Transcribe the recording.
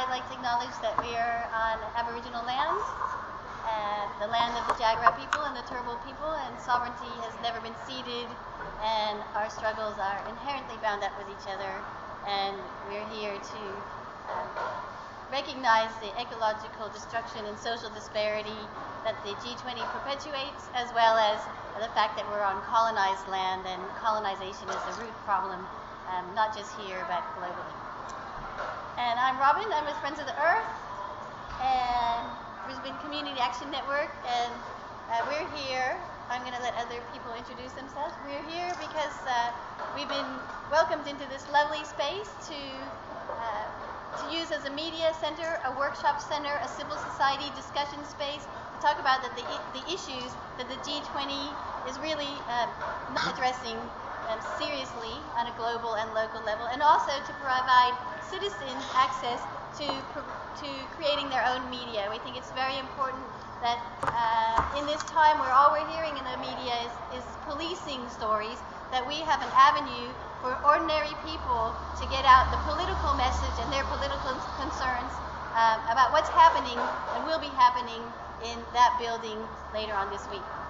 I'd like to acknowledge that we are on Aboriginal land, the land of the Jagera people and the Turrbal people, and sovereignty has never been ceded, and our struggles are inherently bound up with each other, and we're here to recognize the ecological destruction and social disparity that the G20 perpetuates, as well as the fact that we're on colonized land, and colonization is the root problem, not just here, but globally. And I'm Robin, I'm with Friends of the Earth and Brisbane Community Action Network, and we're here. I'm going to let other people introduce themselves. We're here because we've been welcomed into this lovely space to use as a media center, a workshop center, a civil society discussion space to talk about the issues that the G20 is really not addressing seriously on a global and local level, and also to provide citizens access to creating their own media. We think it's very important that in this time where all we're hearing in the media is policing stories, that we have an avenue for ordinary people to get out the political message and their political concerns about what's happening and will be happening in that building later on this week.